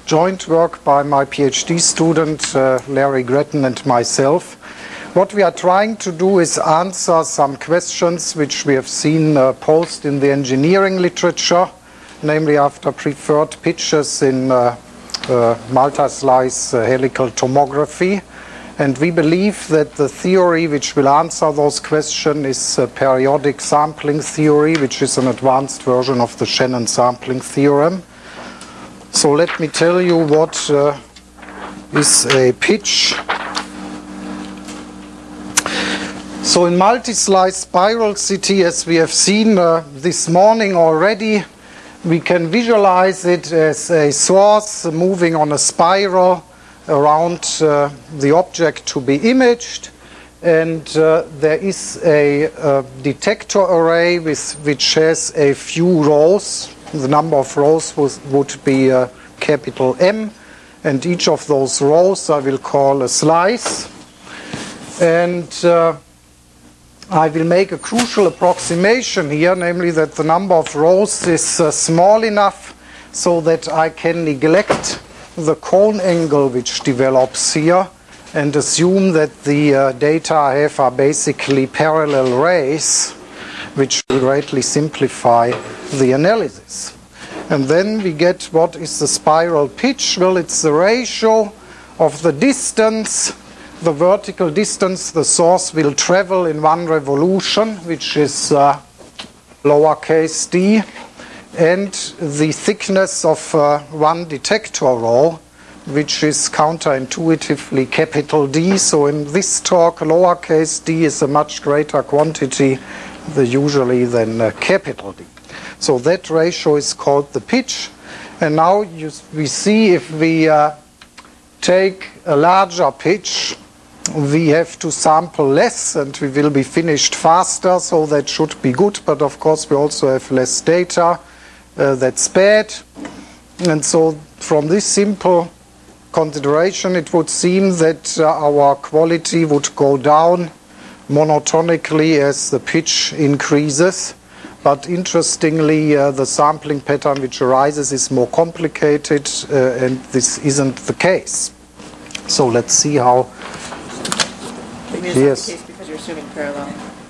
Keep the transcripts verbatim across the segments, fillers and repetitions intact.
joint work by my PhD student uh, Larry Gretton and myself. What we are trying to do is answer some questions which we have seen uh, posed in the engineering literature, namely after preferred pitches in uh, uh, multi-slice uh, helical tomography. And we believe that the theory which will answer those questions is a periodic sampling theory, which is an advanced version of the Shannon sampling theorem. So let me tell you what uh, is a pitch. So in multi-slice spiral C T, as we have seen uh, this morning already, we can visualize it as a source moving on a spiral around uh, the object to be imaged, and uh, there is a, a detector array with, which has a few rows. The number of rows was, would be uh, capital M, and each of those rows I will call a slice. And uh, I will make a crucial approximation here, namely that the number of rows is uh, small enough so that I can neglect the cone angle which develops here and assume that the uh, data I have are basically parallel rays, which will greatly simplify the analysis. And then we get what is the spiral pitch. Well, it's the ratio of the distance, the vertical distance the source will travel in one revolution, which is uh, lowercase d, and the thickness of uh, one detector row, which is counterintuitively capital D. So in this talk, lowercase d is a much greater quantity the usually than uh, capital D. So that ratio is called the pitch. And now you, we see if we uh, take a larger pitch, we have to sample less and we will be finished faster, so that should be good. But of course we also have less data. Uh, that's bad. And so from this simple consideration, it would seem that uh, our quality would go down monotonically as the pitch increases. But interestingly, uh, the sampling pattern which arises is more complicated, uh, and this isn't the case. So let's see how. Maybe it's yes. not the case because you're assuming parallel.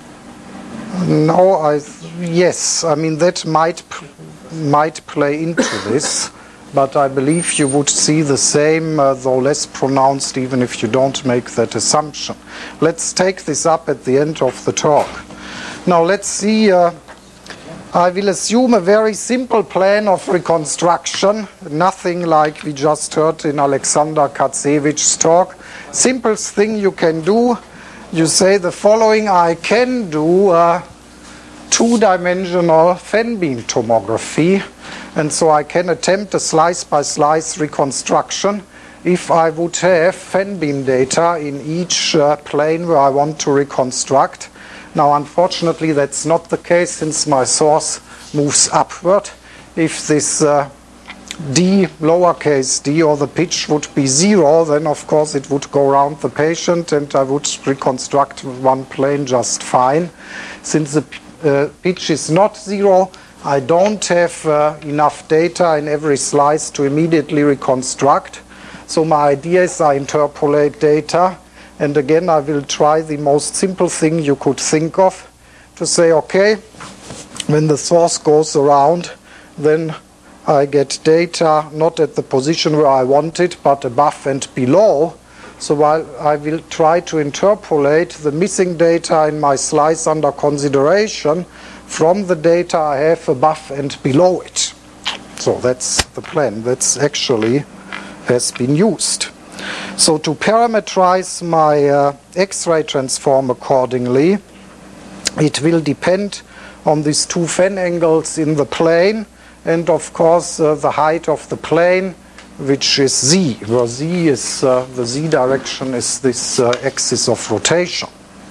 No, I yes. I mean that might might play into this, but I believe you would see the same, uh, though less pronounced, even if you don't make that assumption. Let's take this up at the end of the talk. Now let's see. Uh, I will assume a very simple plan of reconstruction, nothing like we just heard in Alexander Katsevich's talk. Simplest thing you can do, you say the following: I can do uh, two-dimensional fan beam tomography, and so I can attempt a slice-by-slice reconstruction if I would have fan beam data in each uh, plane where I want to reconstruct. Now, unfortunately, that's not the case since my source moves upward. If this uh, d, lowercase d, or the pitch would be zero, then of course it would go around the patient and I would reconstruct one plane just fine. Since the uh, pitch is not zero, I don't have uh, enough data in every slice to immediately reconstruct. So my idea is I interpolate data. And again, I will try the most simple thing you could think of, to say, okay, when the source goes around, then I get data not at the position where I want it, but above and below. So while I will try to interpolate the missing data in my slice under consideration from the data I have above and below it. So that's the plan. That's actually has been used. So to parameterize my uh, X-ray transform accordingly, it will depend on these two fan angles in the plane, and of course uh, the height of the plane, which is z, where z is uh, the z direction is this uh, axis of rotation.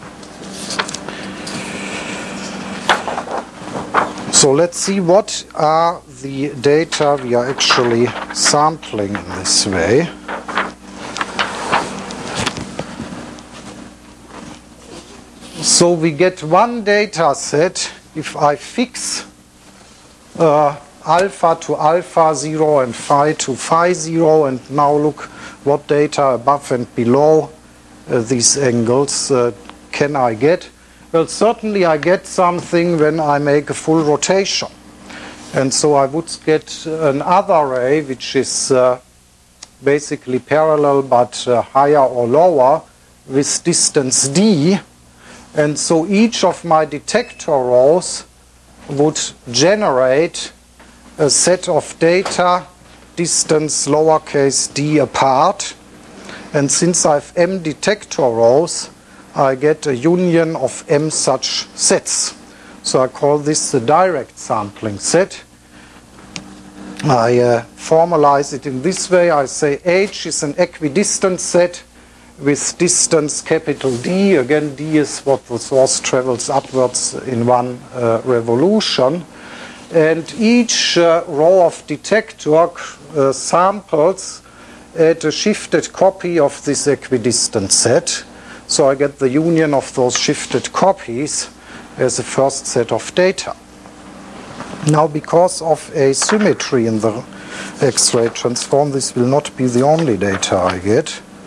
So let's see what are the data we are actually sampling in this way. So we get one data set if I fix uh, alpha to alpha zero and phi to phi zero, and now look what data above and below uh, these angles uh, can I get. Well, certainly I get something when I make a full rotation. And so I would get another ray which is uh, basically parallel but uh, higher or lower with distance d. And so each of my detector rows would generate a set of data distance lowercase d apart. And since I have m detector rows, I get a union of m such sets. So I call this the direct sampling set. I uh, formalize it in this way. I say H is an equidistant set with distance capital D. Again, D is what the source travels upwards in one uh, revolution. And each uh, row of detector uh, samples at a shifted copy of this equidistant set. So I get the union of those shifted copies as a first set of data. Now, because of asymmetry in the X-ray transform, this will not be the only data I get.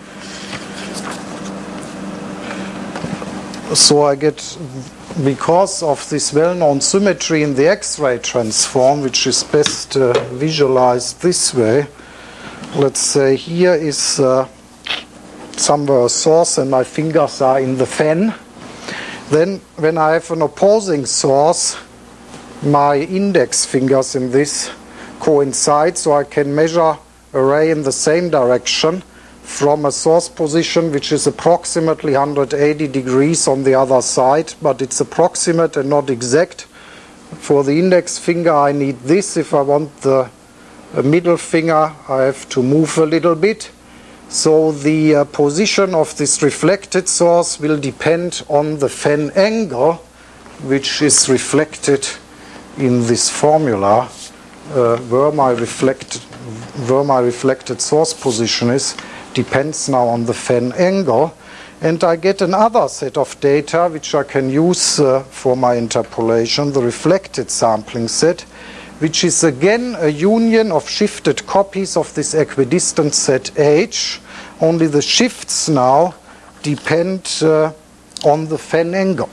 So I get, because of this well-known symmetry in the X-ray transform, which is best uh, visualized this way, let's say here is uh, somewhere a source and my fingers are in the fan. Then when I have an opposing source, my index fingers in this coincide, so I can measure a ray in the same direction from a source position which is approximately one hundred eighty degrees on the other side, but it's approximate and not exact. For the index finger I need this. If I want the middle finger I have to move a little bit. So the uh, position of this reflected source will depend on the fan angle which is reflected in this formula. Uh, where my reflected where my reflected source position is depends now on the fan angle, and I get another set of data which I can use uh, for my interpolation, the reflected sampling set, which is again a union of shifted copies of this equidistant set H, only the shifts now depend uh, on the fan angle.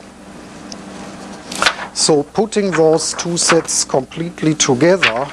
So putting those two sets completely together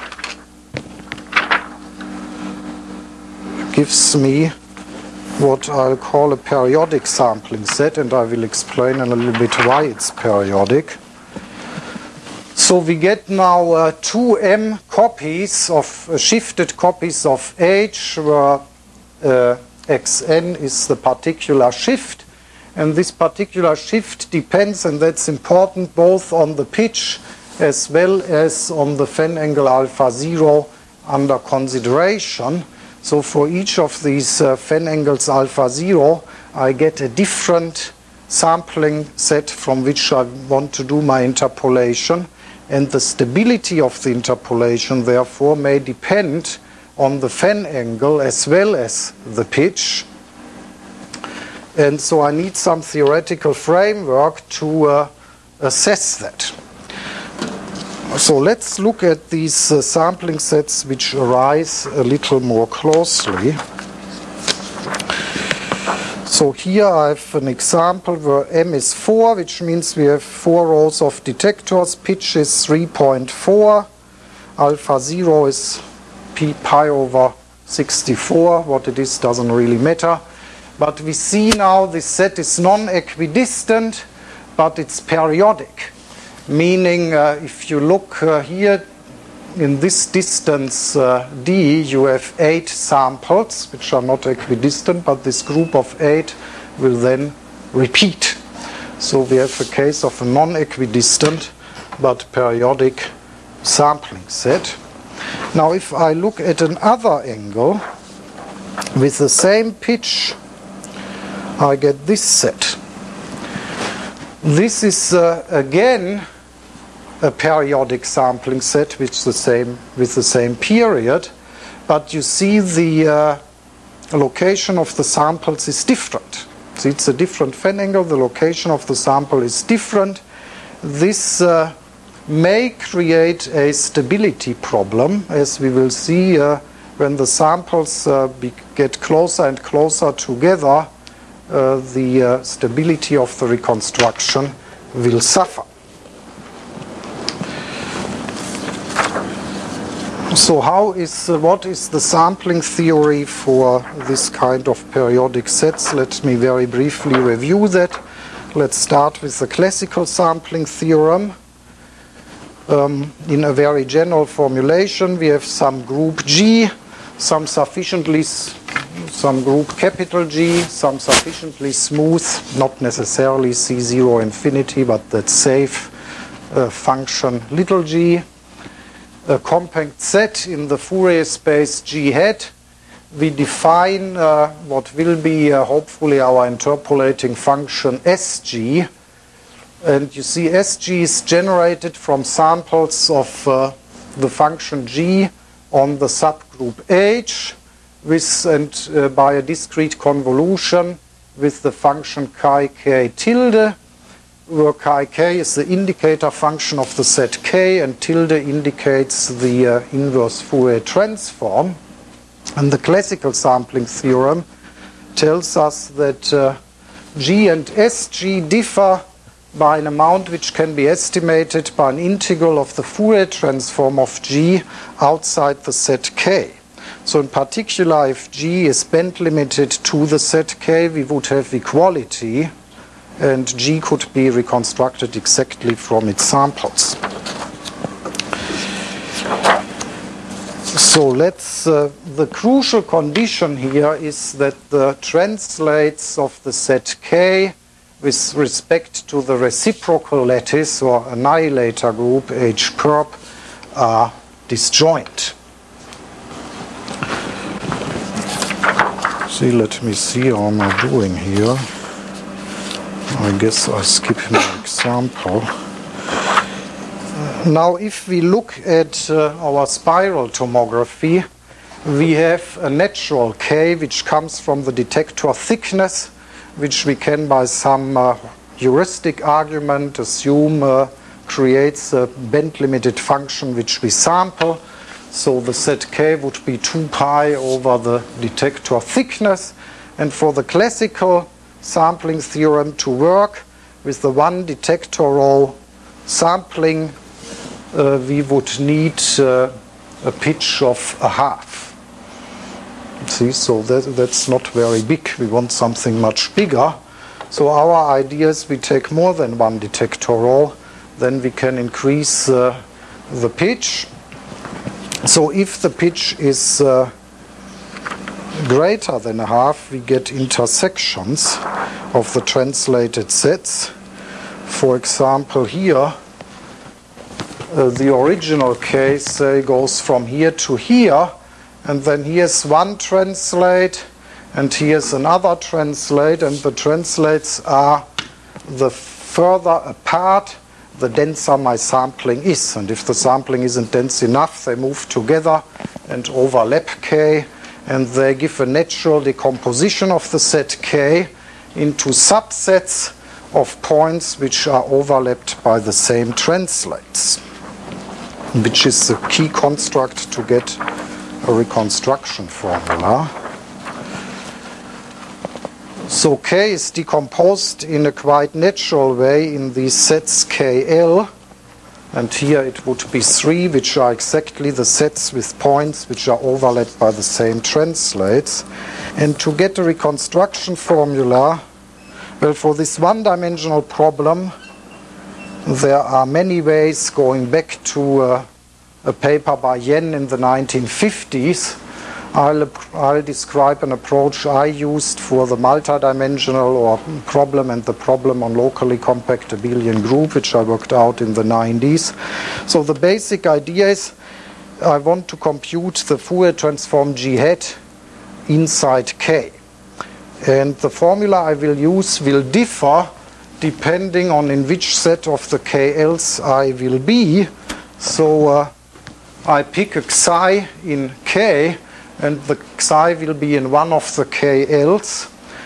gives me what I'll call a periodic sampling set, and I will explain in a little bit why it's periodic. So we get now uh, two m copies of uh, shifted copies of H, where uh, xn is the particular shift, and this particular shift depends, and that's important, both on the pitch as well as on the fan angle alpha zero under consideration. So for each of these uh, fan angles alpha zero, I get a different sampling set from which I want to do my interpolation, and the stability of the interpolation therefore may depend on the fan angle as well as the pitch. And so I need some theoretical framework to uh, assess that. So let's look at these uh, sampling sets which arise a little more closely. So here I have an example where m is four, which means we have four rows of detectors. Pitch is three point four. Alpha zero is p pi over sixty-four. What it is doesn't really matter. But we see now this set is non-equidistant, but it's periodic. Meaning uh, if you look uh, here in this distance uh, d, you have eight samples which are not equidistant, but this group of eight will then repeat. So we have a case of a non-equidistant but periodic sampling set. Now if I look at another angle with the same pitch, I get this set. This is uh, again a periodic sampling set with the same with the same period, but you see the uh, location of the samples is different. See, it's a different fan angle. The location of the sample is different. This uh, may create a stability problem, as we will see uh, when the samples uh, be get closer and closer together, uh, the uh, stability of the reconstruction will suffer. So how is, uh, what is the sampling theory for this kind of periodic sets? Let me very briefly review that. Let's start with the classical sampling theorem. Um, in a very general formulation, we have some group G, some sufficiently, some group capital G, some sufficiently smooth, not necessarily C zero infinity, but that safe uh, function little g. A compact set in the Fourier space G hat. We define uh, what will be uh, hopefully our interpolating function S G. And you see S G is generated from samples of uh, the function G on the subgroup H with, and uh, by a discrete convolution with the function chi k tilde, where chi k is the indicator function of the set K and tilde indicates the uh, inverse Fourier transform. And the classical sampling theorem tells us that uh, G and S G differ by an amount which can be estimated by an integral of the Fourier transform of G outside the set K. So in particular, if G is band limited to the set K, we would have equality, and G could be reconstructed exactly from its samples. So let's, uh, the crucial condition here is that the translates of the set K with respect to the reciprocal lattice or annihilator group H perp are disjoint. See, let me see how am I doing here. I guess I skip my example. Now, if we look at uh, our spiral tomography, we have a natural K which comes from the detector thickness, which we can by some uh, heuristic argument assume uh, creates a band-limited function which we sample. So the set K would be two pi over the detector thickness. And for the classical sampling theorem to work with the one detector row sampling, uh, we would need uh, a pitch of a half. See, so that, that's not very big. We want something much bigger. So our idea is we take more than one detector row, then we can increase uh, the pitch. So if the pitch is uh, greater than a half, we get intersections of the translated sets. For example, here, uh, the original case say, goes from here to here, and then here's one translate, and here's another translate, and the translates are the further apart the denser my sampling is. And if the sampling isn't dense enough, they move together and overlap K, and they give a natural decomposition of the set K into subsets of points which are overlapped by the same translates, which is the key construct to get a reconstruction formula. So K is decomposed in a quite natural way in these sets K L, and here it would be three, which are exactly the sets with points which are overlapped by the same translates. And to get a reconstruction formula, well, for this one-dimensional problem, there are many ways going back to uh, a paper by Yen in the nineteen fifties. I'll, I'll describe an approach I used for the multidimensional or problem and the problem on locally compact abelian group, which I worked out in the nineties. So the basic idea is I want to compute the Fourier transform G hat inside K. And the formula I will use will differ depending on in which set of the K Ls I will be. So uh, I pick a psi in K, and the psi will be in one of the K Ls.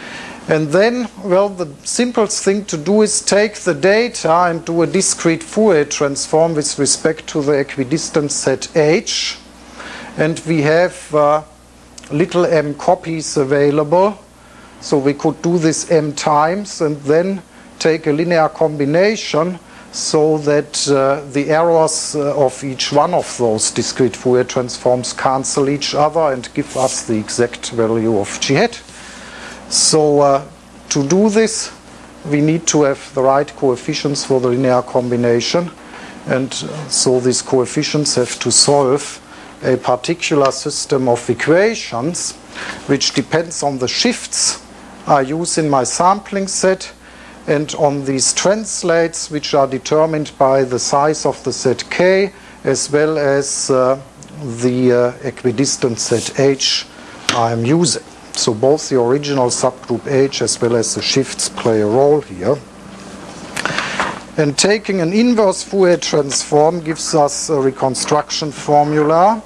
And then, well, the simplest thing to do is take the data and do a discrete Fourier transform with respect to the equidistant set H. And we have uh, little m copies available. So we could do this m times and then take a linear combination so that uh, the errors uh, of each one of those discrete Fourier transforms cancel each other and give us the exact value of G hat. So uh, to do this, we need to have the right coefficients for the linear combination. And uh, so these coefficients have to solve a particular system of equations which depends on the shifts I use in my sampling set and on these translates which are determined by the size of the set K as well as uh, the uh, equidistant set H I am using. So both the original subgroup H as well as the shifts play a role here. And taking an inverse Fourier transform gives us a reconstruction formula.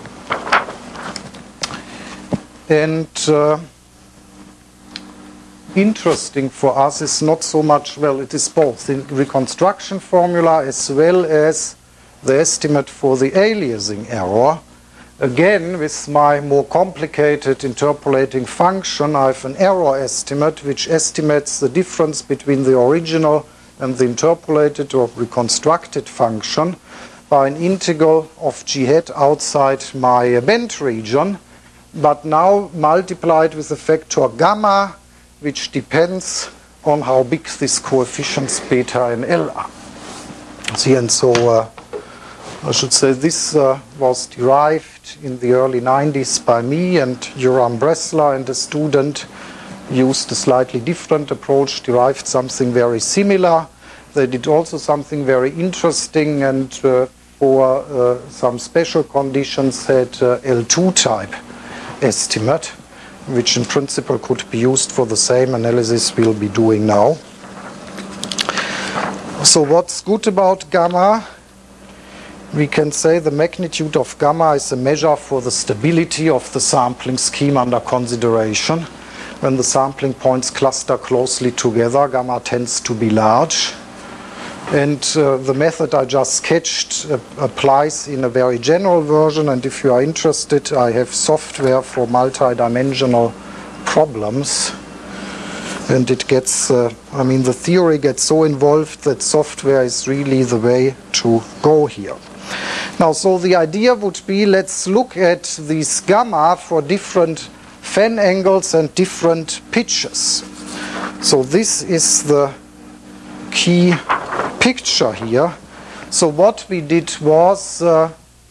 And uh, interesting for us is not so much, well, it is both the reconstruction formula as well as the estimate for the aliasing error. Again, with my more complicated interpolating function, I have an error estimate which estimates the difference between the original and the interpolated or reconstructed function by an integral of G hat outside my band region, but now multiplied with the factor gamma, which depends on how big these coefficients beta and L are. See, and so uh, I should say this uh, was derived in the early nineties by me, and Yoram Bresler and a student used a slightly different approach, derived something very similar. They did also something very interesting, and uh, for uh, some special conditions had uh, L two type estimate, which in principle could be used for the same analysis we'll be doing now. So what's good about gamma? We can say the magnitude of gamma is a measure for the stability of the sampling scheme under consideration. When the sampling points cluster closely together, gamma tends to be large. And uh, the method I just sketched uh, applies in a very general version, and if you are interested, I have software for multi-dimensional problems. And it gets, uh, I mean, the theory gets so involved that software is really the way to go here. Now, so the idea would be, let's look at these gamma for different fan angles and different pitches. So this is the key picture here. So what we did was, uh,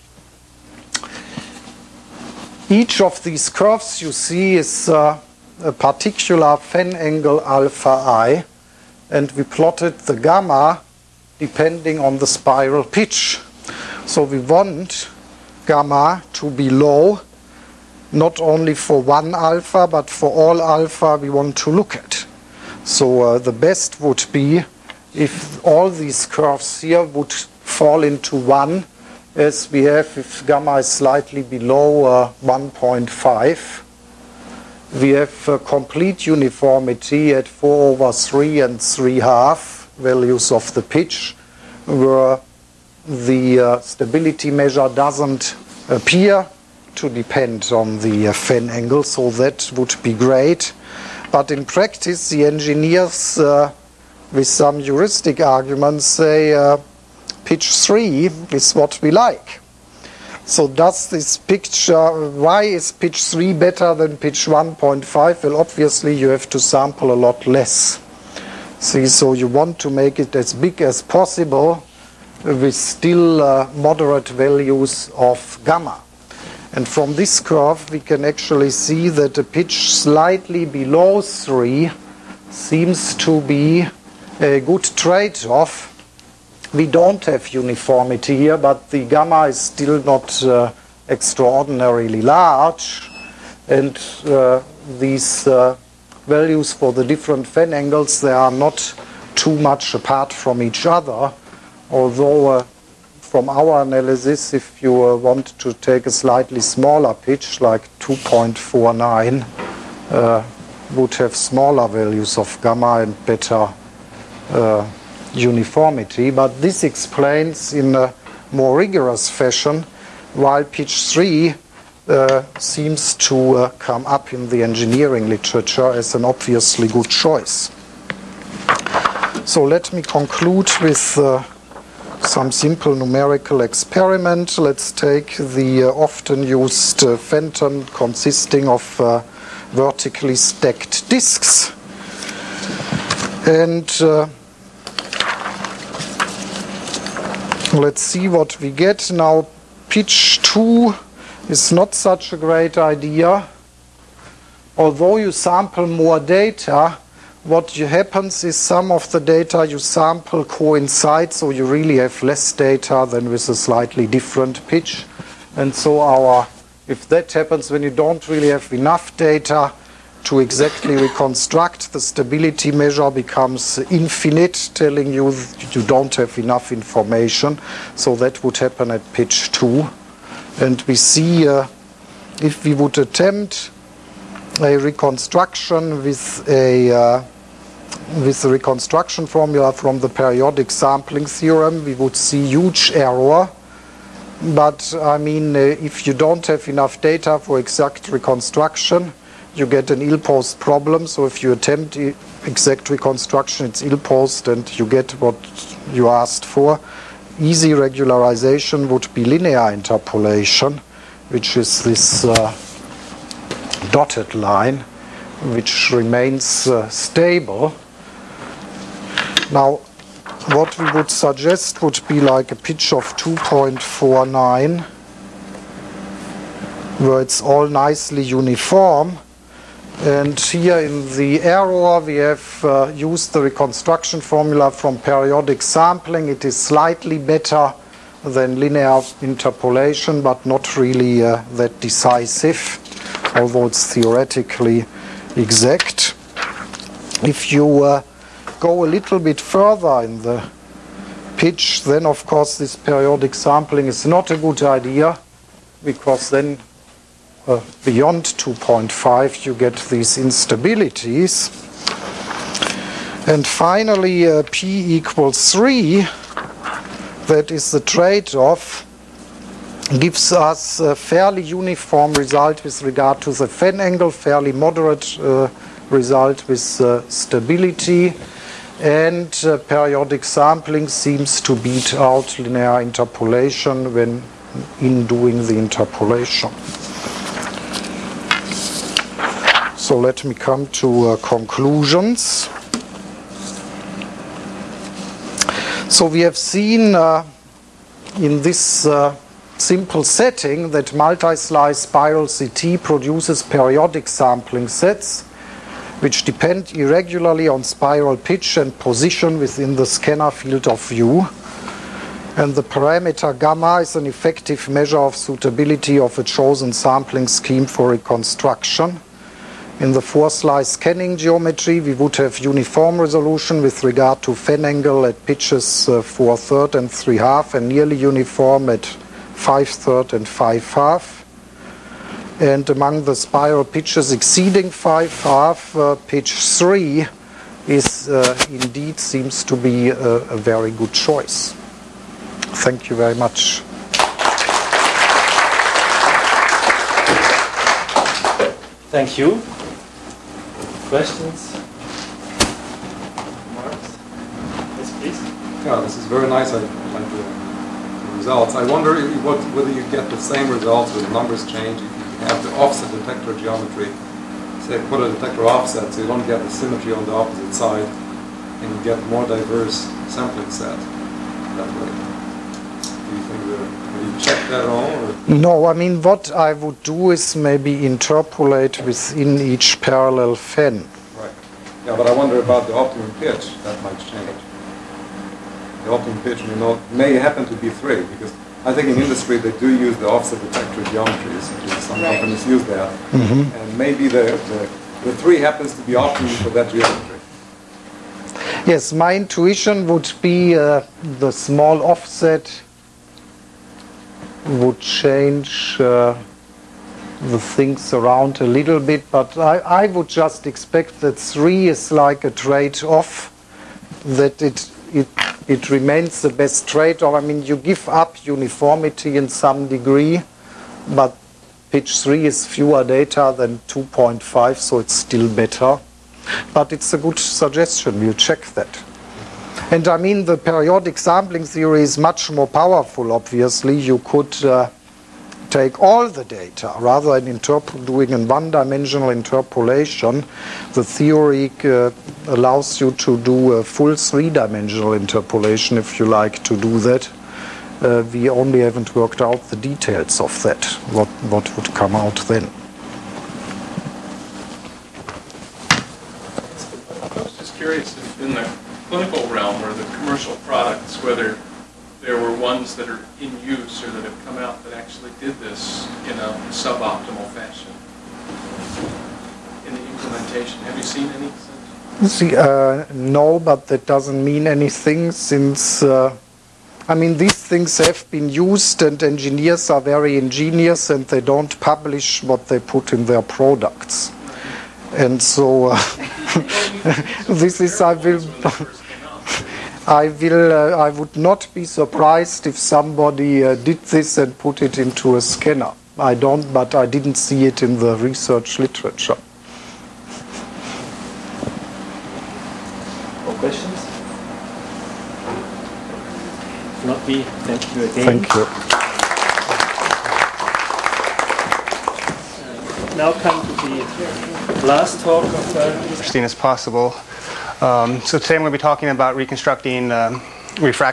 each of these curves you see is uh, a particular fan angle alpha I, and we plotted the gamma depending on the spiral pitch. So we want gamma to be low, not only for one alpha, but for all alpha we want to look at. So uh, the best would be if all these curves here would fall into one, as we have if gamma is slightly below uh, one point five. We have uh, complete uniformity at four over three and three half values of the pitch, where the uh, stability measure doesn't appear to depend on the uh, fan angle, so that would be great. But in practice, the engineers, uh, with some heuristic arguments, say uh, pitch three is what we like. So does this picture, why is pitch three better than pitch one point five? Well, obviously you have to sample a lot less. See, so you want to make it as big as possible with still uh, moderate values of gamma. And from this curve we can actually see that a pitch slightly below three seems to be a good trade-off. We don't have uniformity here, but the gamma is still not uh, extraordinarily large, and uh, these uh, values for the different fan angles, they are not too much apart from each other, although uh, from our analysis, if you uh, want to take a slightly smaller pitch, like two point four nine, uh, would have smaller values of gamma and better uh, uniformity. But this explains in a more rigorous fashion why pitch three uh, seems to uh, come up in the engineering literature as an obviously good choice. So let me conclude with uh, some simple numerical experiment. Let's take the uh, often used uh, phantom consisting of uh, vertically stacked disks, and uh, let's see what we get. Now pitch two is not such a great idea. Although you sample more data, what happens is some of the data you sample coincide, so you really have less data than with a slightly different pitch. And so our, if that happens when you don't really have enough data to exactly reconstruct, the stability measure becomes infinite, telling you that you don't have enough information. So that would happen at pitch two. And we see uh, if we would attempt a reconstruction with a uh, with the reconstruction formula from the periodic sampling theorem, we would see huge error. But I mean, uh, if you don't have enough data for exact reconstruction, you get an ill-posed problem. So if you attempt exact reconstruction, it's ill-posed and you get what you asked for. Easy regularization would be linear interpolation, which is this uh, dotted line, which remains uh, stable. Now, what we would suggest would be like a pitch of two point four nine, where it's all nicely uniform. And here in the error, we have uh, used the reconstruction formula from periodic sampling. It is slightly better than linear interpolation, but not really uh, that decisive, although it's theoretically exact. If you uh, go a little bit further in the pitch, then of course this periodic sampling is not a good idea, because then uh, beyond two point five you get these instabilities. And finally uh, p equals three, that is the trade-off, gives us a fairly uniform result with regard to the Fenn angle, fairly moderate uh, result with uh, stability, and uh, periodic sampling seems to beat out linear interpolation when in doing the interpolation. So let me come to uh, conclusions. So we have seen uh, in this uh, simple setting that multi-slice spiral C T produces periodic sampling sets which depend irregularly on spiral pitch and position within the scanner field of view. And the parameter gamma is an effective measure of suitability of a chosen sampling scheme for reconstruction. In the four-slice scanning geometry, we would have uniform resolution with regard to Fenn angle at pitches uh, four thirds and three half, and nearly uniform at five thirds and five half. And among the spiral pitches exceeding five half, uh, pitch three is uh, indeed seems to be a, a very good choice. Thank you very much. Thank you. Questions? Remarks? Yes, please. Yeah, this is very nice. I like the, the results. I wonder if, what, whether you get the same results with numbers change if you have the offset detector geometry. Say, put a detector offset so you don't get the symmetry on the opposite side, and you get more diverse sampling set that way. Do you think that, have you checked that at all? Or? No, I mean, what I would do is maybe interpolate within each parallel Fenn. Right. Yeah, but I wonder about the optimum pitch. That might change. The optimum pitch, you know, may happen to be three, because I think in industry they do use the offset detector geometries. Some Right. companies use that. Mm-hmm. And maybe the, the, the three happens to be optimum for that geometry. Yes, my intuition would be uh, the small offset would change uh, the things around a little bit, but I, I would just expect that three is like a trade-off, that it, it, it remains the best trade-off. I mean, you give up uniformity in some degree, but pitch three is fewer data than two point five, so it's still better. But it's a good suggestion, we'll check that. And I mean, the periodic sampling theory is much more powerful, obviously. You could uh, take all the data rather than interp- doing a one-dimensional interpolation. The theory uh, allows you to do a full three-dimensional interpolation if you like to do that. Uh, we only haven't worked out the details of that, what, what would come out then. I was just curious if in the clinical realm or the commercial products, whether there were ones that are in use or that have come out that actually did this in a suboptimal fashion in the implementation. Have you seen any? See, uh, no, but that doesn't mean anything since, uh, I mean, these things have been used and engineers are very ingenious and they don't publish what they put in their products. And so uh, this is, I will, I will, uh, I would not be surprised if somebody uh, did this and put it into a scanner. I don't, but I didn't see it in the research literature. More questions? If not, we thank you again. Thank you. Now come to the last talk of uh, interesting as possible. Um, so today I'm going to be talking about reconstructing um, refractive